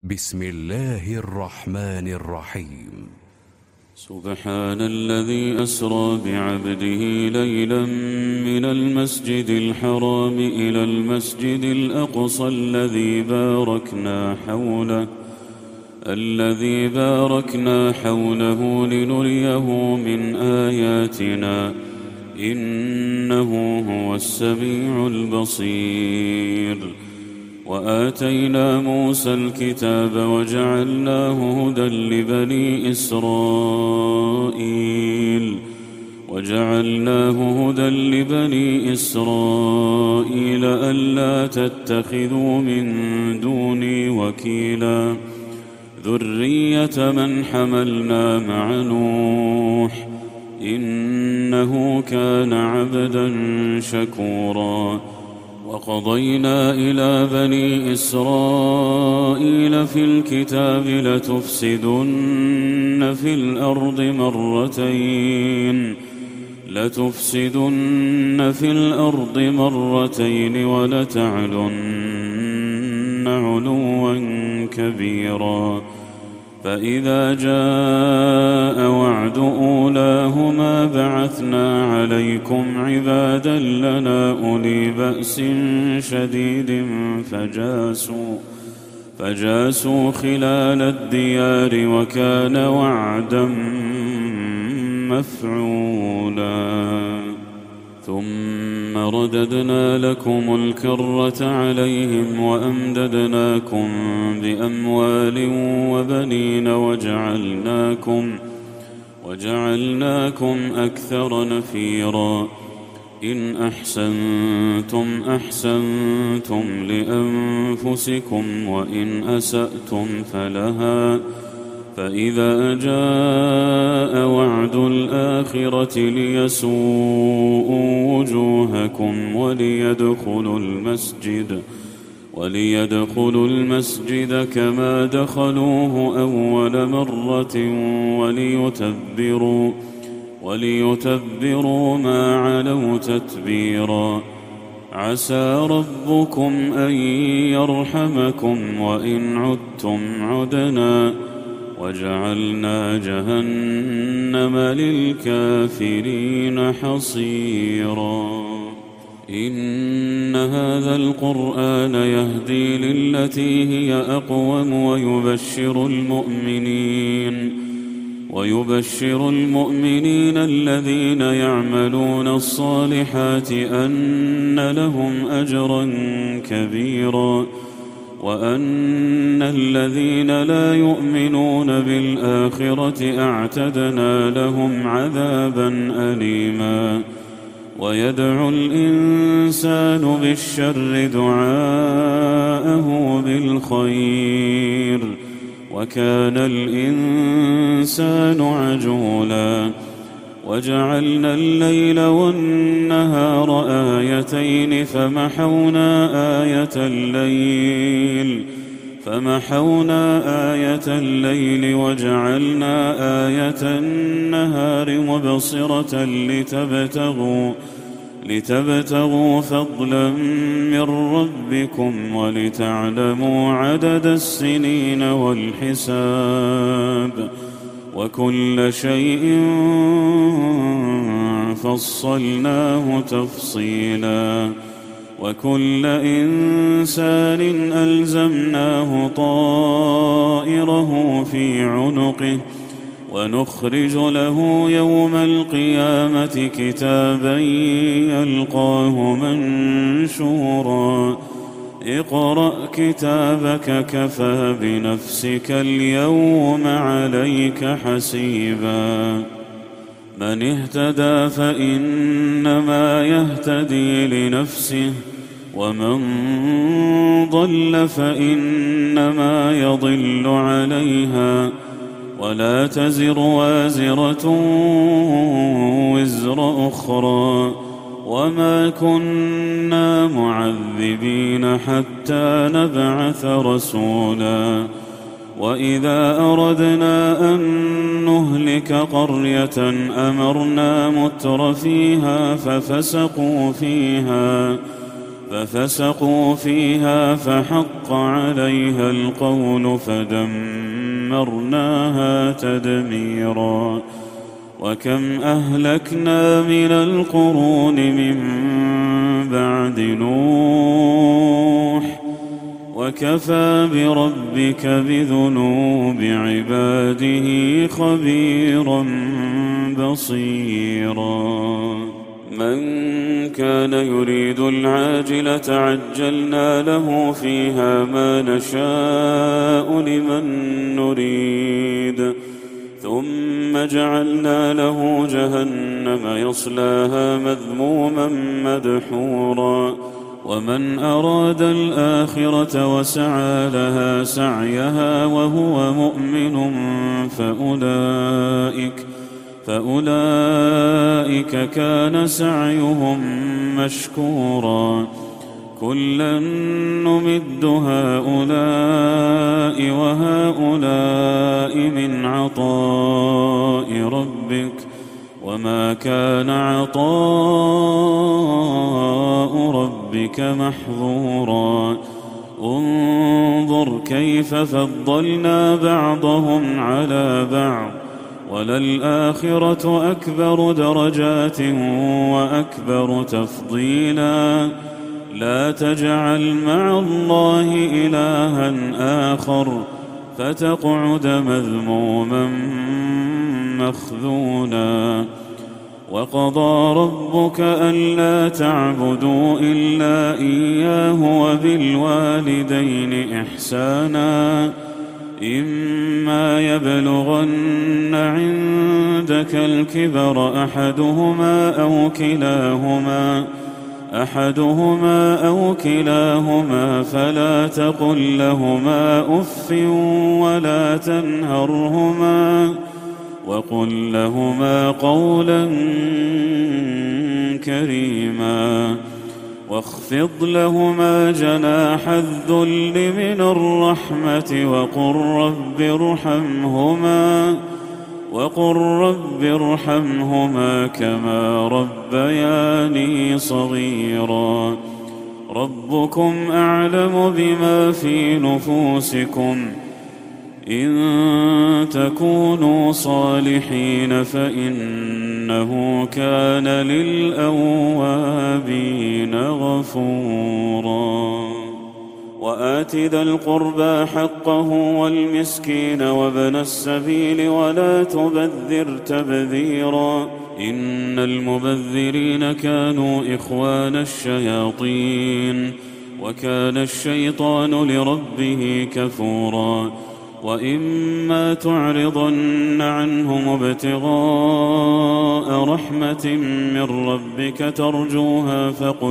بسم الله الرحمن الرحيم. سبحان الذي أسرى بعبده ليلا من المسجد الحرام إلى المسجد الأقصى الذي باركنا حوله لنريه من آياتنا إنه هو السميع البصير. وآتينا موسى الكتاب وجعلناه هدى لبني إسرائيل ألا تتخذوا من دوني وكيلا ذرية من حملنا مع نوح إنه كان عبدا شكورا. وقضينا إلى بني إسرائيل في الكتاب لتفسدن في الأرض مرتين ولتعلن علوا كبيرا. فإذا جاء وعد أولاهما بعثنا عليكم عبادا لنا أولي بأس شديد فجاسوا خلال الديار وكان وعدا مفعولا. ثم رددنا لكم الكرة عليهم وأمددناكم بأموال وبنين وجعلناكم أكثر نفيرا. إن أحسنتم أحسنتم لأنفسكم وإن أسأتم فلها. فإذا جاء وعد الآخرة ليسوءوا وجوهكم وليدخلوا المسجد كما دخلوه أول مرة وليتبروا ما علوا تتبيرا. عسى ربكم أن يرحمكم وإن عدتم عدنا وجعلنا جهنم للكافرين حصيرا. إن هذا القرآن يهدي للتي هي أقوم ويبشر المؤمنين الذين يعملون الصالحات أن لهم أجرا كبيرا وأن الذين لا يؤمنون بالآخرة أعتدنا لهم عذابا أليما. ويدعو الإنسان بالشر دعاءه بالخير وكان الإنسان عجولا. وجعلنا الليل والنهار آيتين فمحونا آية الليل وجعلنا آية النهار مبصرة لتبتغوا فضلا من ربكم ولتعلموا عدد السنين والحساب وكل شيء فصلناه تفصيلا. وكل إنسان ألزمناه طائره في عنقه ونخرج له يوم القيامة كتابا يلقاه منشورا. اقرأ كتابك كفى بنفسك اليوم عليك حسيبا. من اهتدى فإنما يهتدي لنفسه ومن ضل فإنما يضل عليها ولا تزر وازرة وزر أخرى وما كنا معذبين حتى نبعث رسولا. وإذا أردنا أن نهلك قرية أمرنا متر فيها ففسقوا فيها فحق عليها القول فدمرناها تدميرا. وكم أهلكنا من القرون من بعد نوح وكفى بربك بذنوب عباده خبيرا بصيرا. من كان يريد العاجلة عجلنا له فيها ما نشاء لمن نريد ثم جعلنا له جهنم يصلاها مذموما مدحورا. ومن أراد الآخرة وسعى لها سعيها وهو مؤمن فأولئك كان سعيهم مشكورا. كلا نمد هؤلاء وهؤلاء من عطاء ربك وما كان عطاء ربك محظورا. انظر كيف فضلنا بعضهم على بعض وللآخرة أكبر درجات وأكبر تفضيلا. لا تجعل مع الله إلها آخر فتقعد مذموما مخذولا. وقضى ربك ألا تعبدوا إلا إياه وبالوالدين إحسانا إما يبلغن عندك الكبر أحدهما أو كلاهما فلا تقل لهما أف ولا تنهرهما وقل لهما قولا كريما. واخفض لهما جناح الذل من الرحمة وقل رب ارحمهما كما ربياني صغيرا. ربكم أعلم بما في نفوسكم إن تكونوا صالحين فإنه كان للأوابين غفورا. وآت ذا القربى حقه والمسكين وابن السبيل ولا تبذر تبذيرا إن المبذرين كانوا إخوان الشياطين وكان الشيطان لربه كفورا. وإما تعرضن عنهم ابتغاء رحمة من ربك ترجوها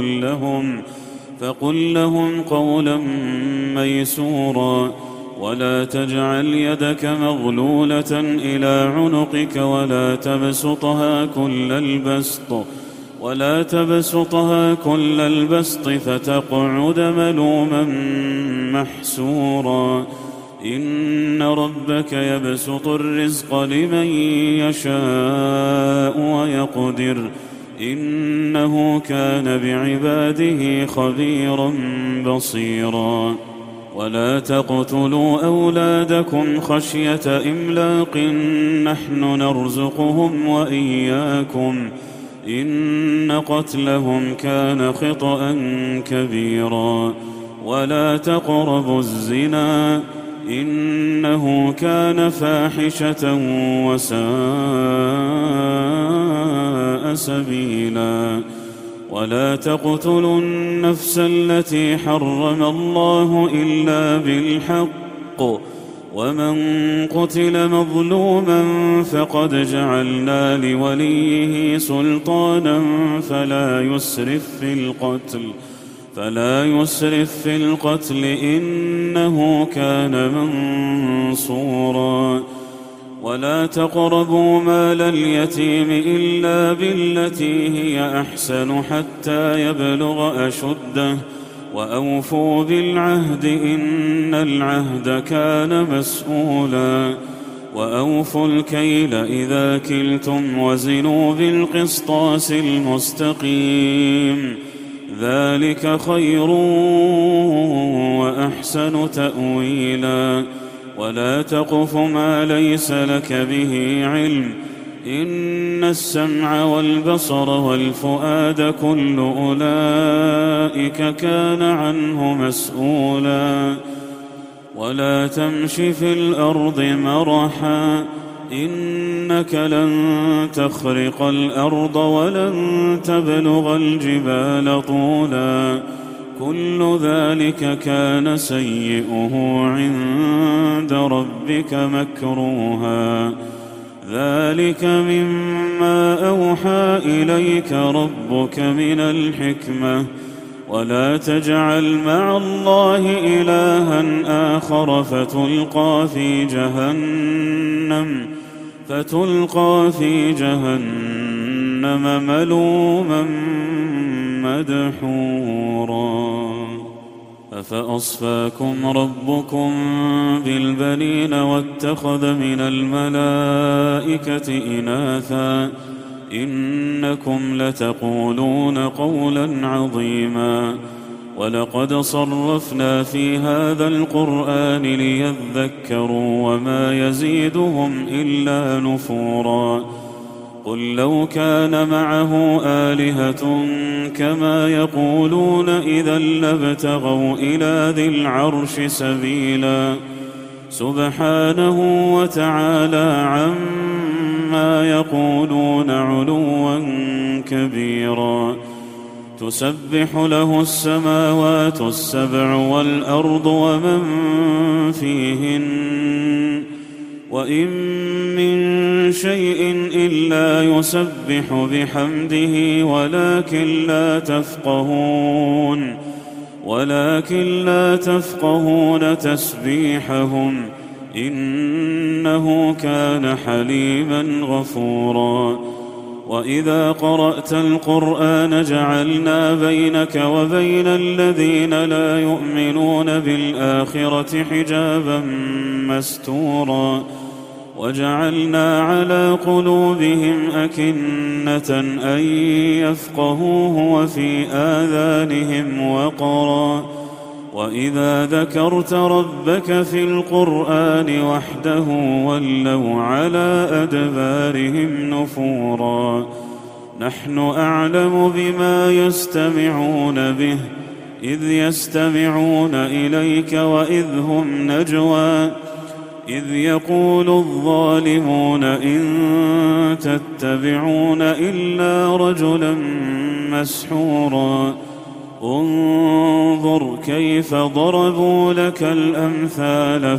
فقل لهم قولا ميسورا. ولا تجعل يدك مغلولة إلى عنقك ولا تبسطها كل البسط فتقعد ملوما محسورا. إن ربك يبسط الرزق لمن يشاء ويقدر إنه كان بعباده خبيرا بصيرا. ولا تقتلوا أولادكم خشية إملاق نحن نرزقهم وإياكم إن قتلهم كان خطأ كبيرا. ولا تقربوا الزنا إنه كان فاحشة وساء سبيلا. ولا تقتلوا النفس التي حرم الله إلا بالحق ومن قتل مظلوما فقد جعلنا لوليه سلطانا فلا يسرف في القتل إنه كان منصورا. ولا تقربوا مال اليتيم إلا بالتي هي أحسن حتى يبلغ أشده وأوفوا بالعهد إن العهد كان مسؤولا. وأوفوا الكيل إذا كلتم وزنوا بالقسطاس المستقيم ذلك خير وأحسن تأويلا ولا تقف ما ليس لك به علم إن السمع والبصر والفؤاد كل أولئك كان عنه مسؤولا ولا تمش في الأرض مرحا إنك لن تخرق الأرض ولن تبلغ الجبال طولا كل ذلك كان سيئه عند ربك مكروها ذلك مما أوحى إليك ربك من الحكمة ولا تجعل مع الله إلها آخر فتلقى في جهنم ملوما مدحورا أفأصفاكم ربكم بالبنين واتخذ من الملائكة إناثا إنكم لتقولون قولا عظيما ولقد صرفنا في هذا القرآن ليذكروا وما يزيدهم إلا نفورا قل لو كان معه آلهة كما يقولون إذا لابتغوا إلى ذي العرش سبيلا سبحانه وتعالى عما يقولون علوا كبيرا تسبح له السماوات السبع والأرض ومن فيهن وإن من شيء إلا يسبح بحمده ولكن لا تفقهون تسبيحهم إنه كان حليما غفورا وإذا قرأت القرآن جعلنا بينك وبين الذين لا يؤمنون بالآخرة حجابا مستورا وجعلنا على قلوبهم أكنة أن يفقهوه وفي آذانهم وقرا وإذا ذكرت ربك في القرآن وحده ولوا على أدبارهم نفورا نحن أعلم بما يستمعون به إذ يستمعون إليك وإذ هم نجوى إذ يقول الظالمون إن تتبعون إلا رجلا مسحورا انظر كيف ضربوا لك الأمثال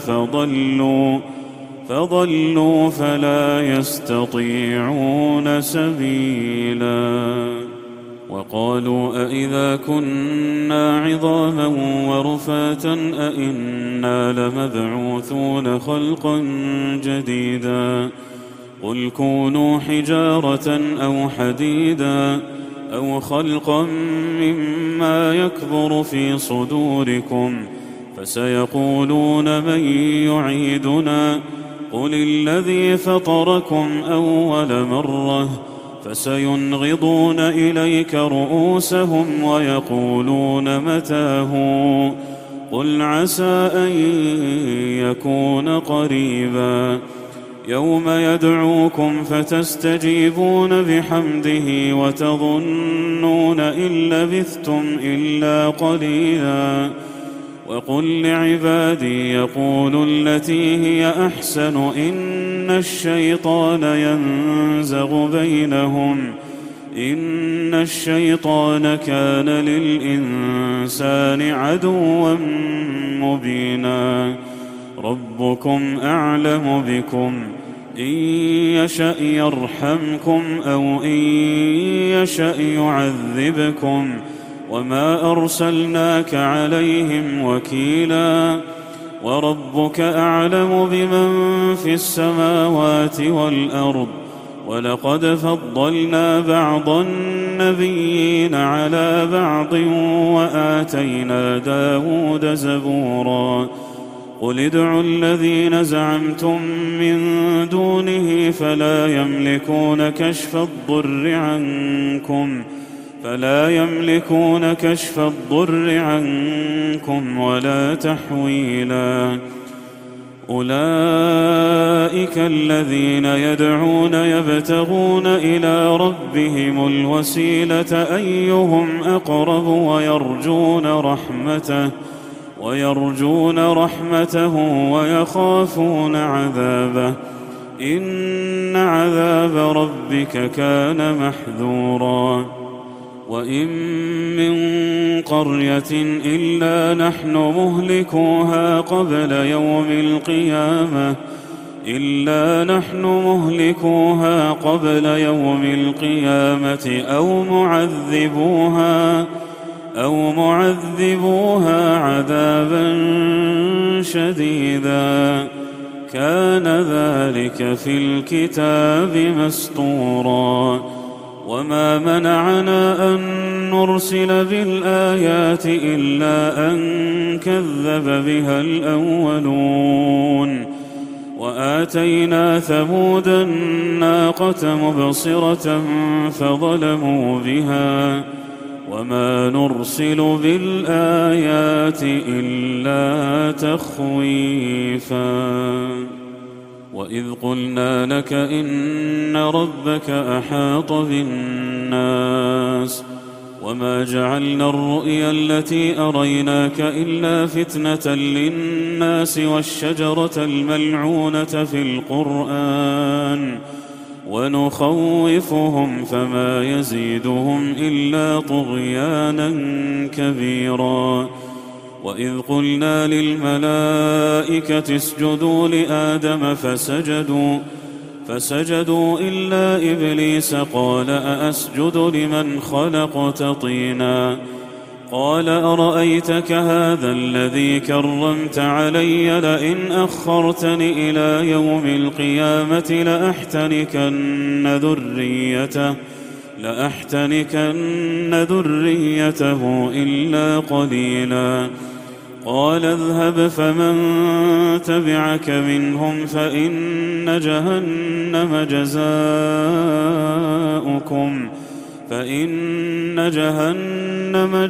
فضلوا فلا يستطيعون سبيلا وقالوا أإذا كنا عظاما ورفاتا أإنا لمبعوثون خلقا جديدا قل كونوا حجارة أو حديدا أو خلقا مما يكبر في صدوركم فسيقولون من يعيدنا قل الذي فطركم أول مرة فسينغضون إليك رؤوسهم ويقولون متاه قل عسى أن يكون قريبا يوم يدعوكم فتستجيبون بحمده وتظنون إن لبثتم إلا قليلا وقل لعبادي يقولوا التي هي أحسن إن الشيطان ينزغ بينهم إن الشيطان كان للإنسان عدوا مبينا ربكم أعلم بكم إن يشأ يرحمكم أو إن يشأ يعذبكم وما أرسلناك عليهم وكيلا وربك أعلم بمن في السماوات والأرض ولقد فضلنا بعض النبيين على بعض وآتينا داود زبورا قل ادعوا الذين زعمتم من دونه فلا يملكون كشف الضر عنكم فلا يملكون كشف الضر عنكم ولا تحويلا. أولئك الذين يدعون يبتغون إلى ربهم الوسيلة أيهم أقرب ويرجون رحمته ويخافون عذابه إن عذاب ربك كان محذورا. وإن من قرية إلا نحن مهلكوها قبل يوم القيامة أو معذبوها عذابا شديدا كان ذلك في الكتاب مسطورا. وما منعنا أن نرسل بالآيات إلا أن كذب بها الأولون. وآتينا ثمود الناقة مبصرة فظلموا بها وما نرسل بالآيات إلا تخويفا. وإذ قلنا لك إن ربك أحاط بالناس وما جعلنا الرؤيا التي أريناك إلا فتنة للناس والشجرة الملعونة في القرآن ونخوفهم فما يزيدهم إلا طغيانا كبيرا. وإذ قلنا للملائكة اسجدوا لآدم فسجدوا إلا إبليس قال أأسجد لمن خلقت طينا قال أرأيتك هذا الذي كرمت علي لئن أخرتني إلى يوم القيامة لأحتنكن ذريته إلا قليلا. قال اذهب فمن تبعك منهم فإن جهنم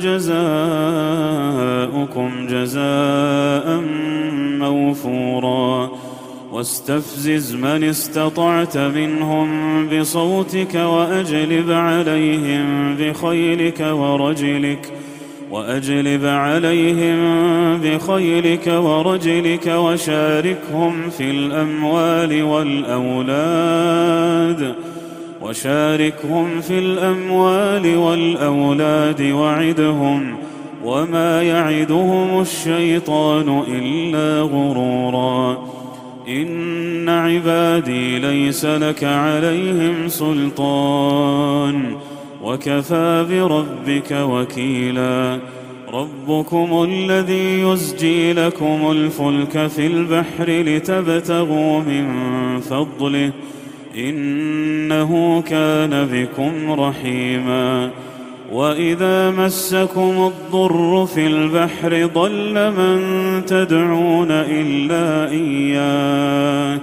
جزاؤكم جزاء موفورا. واستفزز من استطعت منهم بصوتك وأجلب عليهم بخيلك ورجلك وشاركهم في الأموال والأولاد وعدهم وما يعدهم الشيطان إلا غرورا. إن عبادي ليس لك عليهم سلطان وكفى بربك وكيلا. ربكم الذي يزجي لكم الفلك في البحر لتبتغوا من فضله إنه كان بكم رحيما. وإذا مسكم الضر في البحر ضل من تدعون إلا إياه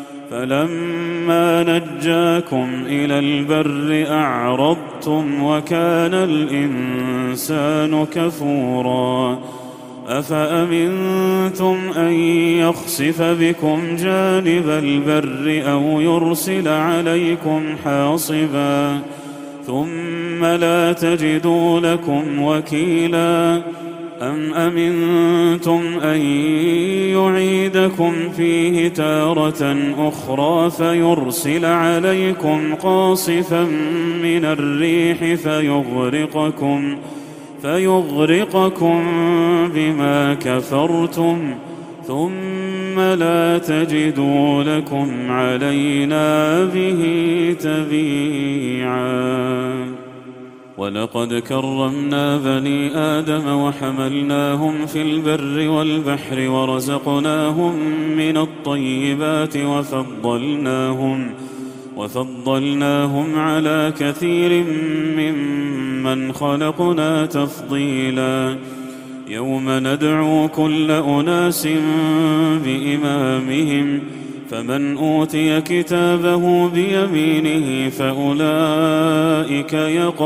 فلما نجاكم إلى البر أعرضتم وكان الإنسان كفورا. أفأمنتم أن يخسف بكم جانب البر أو يرسل عليكم حاصبا ثم لا تجدوا لكم وكيلا. أم أمنتم أن يعيدكم فيه تارة أخرى فيرسل عليكم قاصفا من الريح فيغرقكم بما كفرتم ثم لا تجدوا لكم علينا به تبيعا. ولقد كرمنا بني آدم وحملناهم في البر والبحر ورزقناهم من الطيبات وفضلناهم على كثير ممن خلقنا تفضيلا. يوم ندعو كل أناس بإمامهم فمن أوتي كتابه بيمينه فأولئك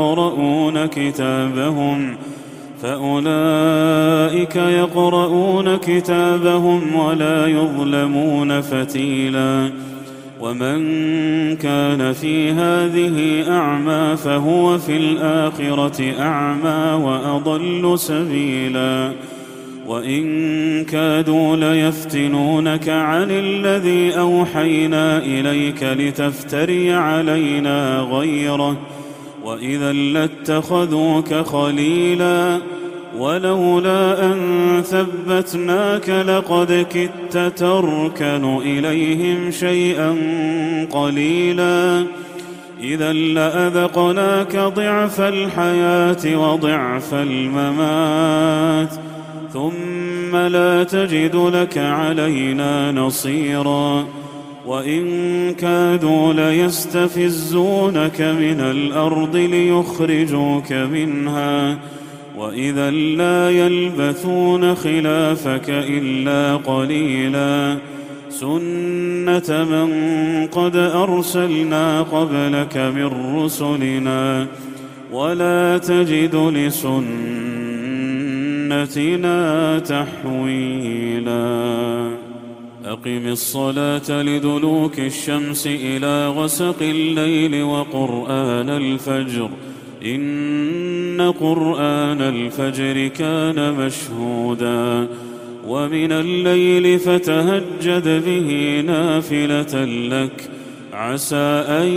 يقرؤون كتابهم ولا يظلمون فتيلا. ومن كان في هذه أعمى فهو في الآخرة أعمى وأضل سبيلا. وإن كادوا ليفتنونك عن الذي أوحينا إليك لتفتري علينا غيره وإذا لاتخذوك خليلا. ولولا أن ثبتناك لقد كدت تركن إليهم شيئا قليلا. إذا لأذقناك ضعف الحياة وضعف الممات ثم لا تجد لك علينا نصيرا. وإن كادوا ليستفزونك من الأرض ليخرجوك منها وإذا لا يلبثون خلافك إلا قليلا. سنة من قد أرسلنا قبلك من رسلنا ولا تجد لسنتنا تحويلا. أقم الصلاة لدلوك الشمس إلى غسق الليل وقرآن الفجر إن قرآن الفجر كان مشهودا. ومن الليل فتهجد به نافلة لك عسى أن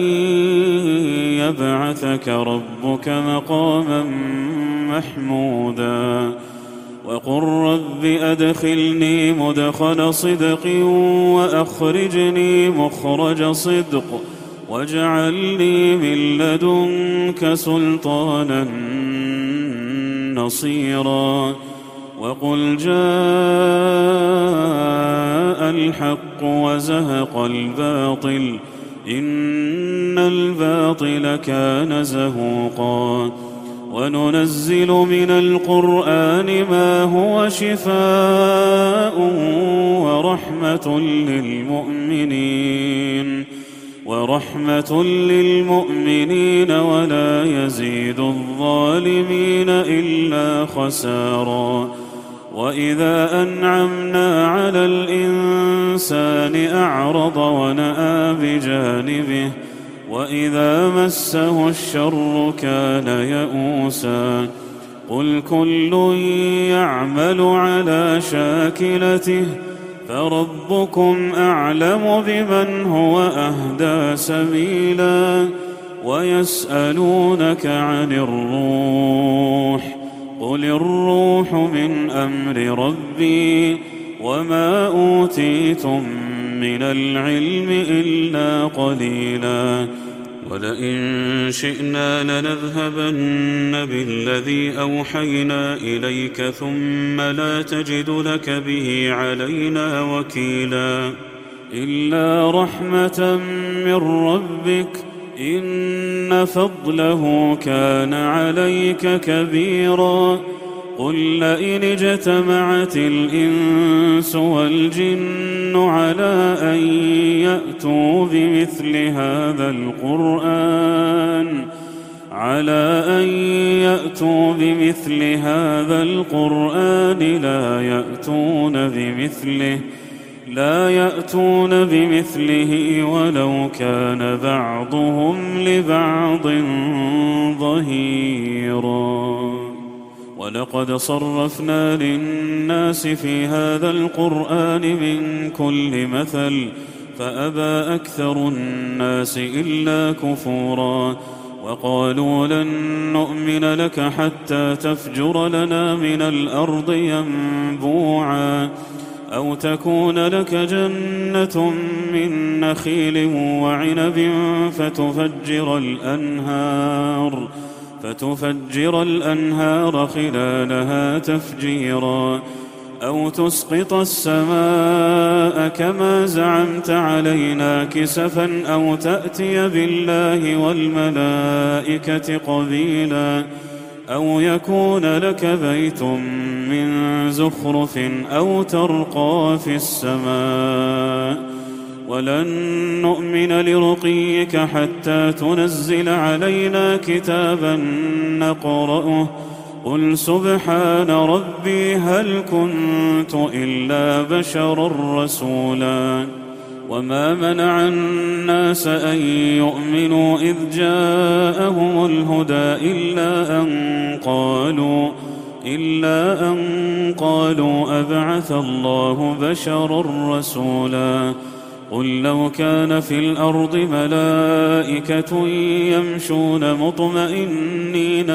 يبعثك ربك مقاما محمودا. وقل رب أدخلني مدخل صدق وأخرجني مخرج صدق واجعل لي من لدنك سلطانا نصيرا. وقل جاء الحق وزهق الباطل إن الباطل كان زهوقا. وننزل من القرآن ما هو شفاء ورحمة للمؤمنين ولا يزيد الظالمين إلا خسارا. وإذا أنعمنا على الإنسان أعرض ونأى بجانبه وإذا مسه الشر كان يئوسا. قل كل يعمل على شاكلته فربكم أعلم بمن هو أهدى سبيلا. ويسألونك عن الروح قل الروح من أمر ربي وما أوتيتم من العلم إلا قليلا. ولئن شئنا لنذهبن بالذي أوحينا إليك ثم لا تجد لك به علينا وكيلا. إلا رحمة من ربك إن فضله كان عليك كبيرا. قل لئن اجتمعت الإنس والجن على أن يأتوا بمثل هذا القرآن لا يأتون بمثله ولو كان بعضهم لبعض ظهيرا. ولقد صرفنا للناس في هذا القرآن من كل مثل فأبى أكثر الناس إلا كفورا. وقالوا لن نؤمن لك حتى تفجر لنا من الأرض ينبوعا أو تكون لك جنة من نخيل وعنب فتفجر الأنهار خلالها تفجيرا أو تسقط السماء كما زعمت علينا كسفا أو تأتي بالله والملائكة قبيلا أو يكون لك بيت من زخرف أو ترقى في السماء ولن نؤمن لرقيك حتى تنزل علينا كتابا نقرأه قل سبحان ربي هل كنت إلا بشرا رسولا وما منع الناس أن يؤمنوا إذ جاءهم الهدى إلا أن قالوا أبعث الله بشرا رسولا قل لو كان في الأرض ملائكة يمشون مطمئنين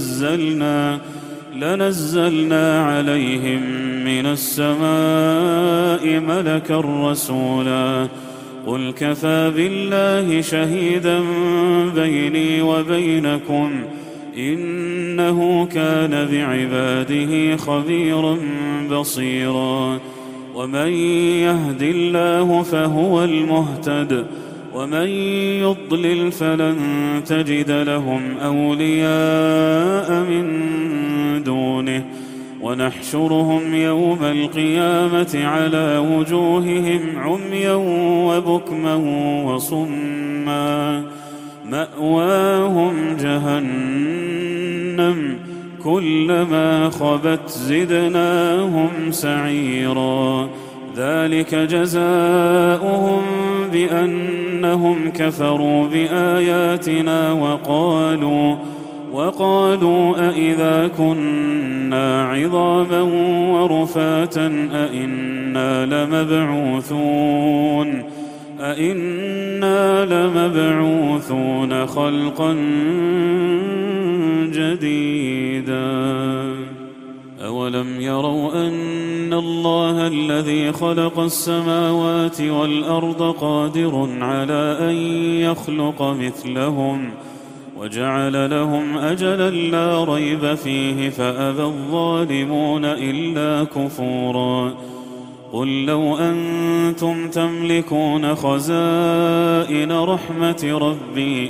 لنزلنا عليهم من السماء ملكا رسولا قل كفى بالله شهيدا بيني وبينكم إنه كان بعباده خبيرا بصيرا ومن يهد الله فهو المهتد ومن يضلل فلن تجد لهم أولياء من دونه ونحشرهم يوم القيامة على وجوههم عميا وبكما وصما مأواهم جهنم كلما خبت زدناهم سعيرا ذلك جزاؤهم بأنهم كفروا بآياتنا وقالوا أإذا كنا عظاما ورفاتا أإنا لمبعوثون خلقا جديدا أولم يروا أن الله الذي خلق السماوات والأرض قادر على أن يخلق مثلهم وجعل لهم أجلا لا ريب فيه فأبى الظالمون إلا كفورا قل لو أنتم تملكون خزائن رحمة ربي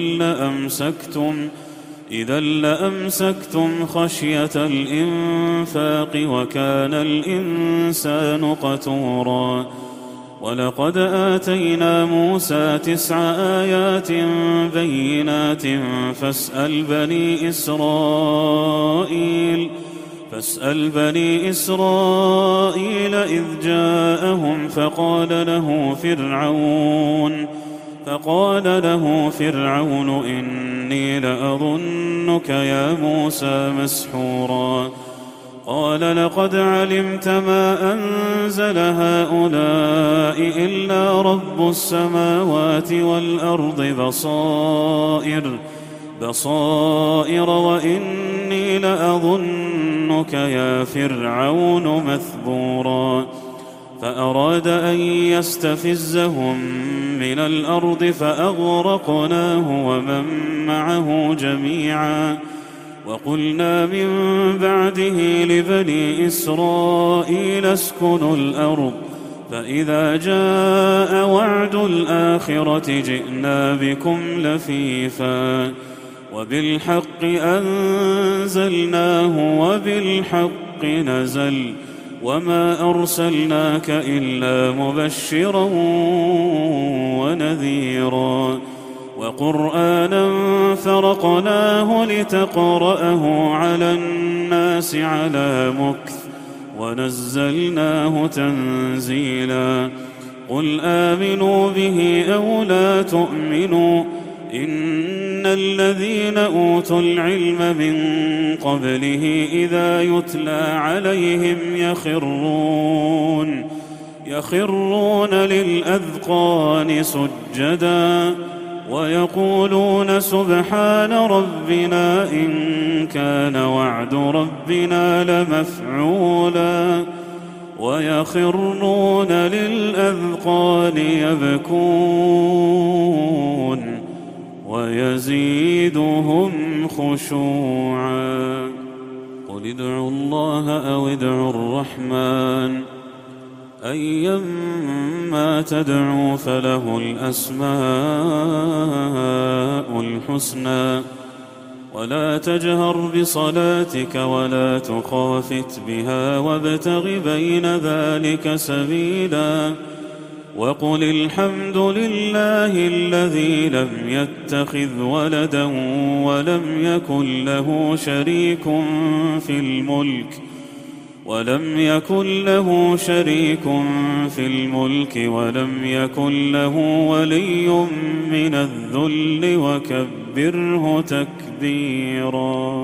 إذا لأمسكتم خشية الإنفاق وكان الإنسان قتورا ولقد آتينا موسى 9 آيات بينات فاسأل بني إسرائيل إذ جاءهم فقال له فرعون إني لأظنك يا موسى مسحورا قال لقد علمت ما أنزل هؤلاء إلا رب السماوات والأرض بصائر وإني لأظنك يا فرعون مثبورا فأراد أن يستفزهم من الأرض فأغرقناه ومن معه جميعا وقلنا من بعده لبني إسرائيل اسكنوا الأرض فإذا جاء وعد الآخرة جئنا بكم لفيفا وبالحق أنزلناه وبالحق نزل وما أرسلناك إلا مبشرا ونذيرا وقرآنا فرقناه لتقرأه على الناس على مكث ونزلناه تنزيلا قل آمنوا به أو لا تؤمنوا إن الذين أوتوا العلم من قبله إذا يتلى عليهم يخرون للأذقان سجدا ويقولون سبحان ربنا إن كان وعد ربنا لمفعولا ويخرون للأذقان يبكون ويزيدهم خشوعا قل ادعوا الله أو ادعوا الرحمن أيما تدعوا فله الأسماء الحسنى ولا تجهر بصلاتك ولا تخافت بها وابتغ بين ذلك سبيلا وقل الحمد لله الذي لم يتخذ ولدا ولم يكن له شريك في الملك ولم يكن له ولي من الذل وكبره تكبيرا.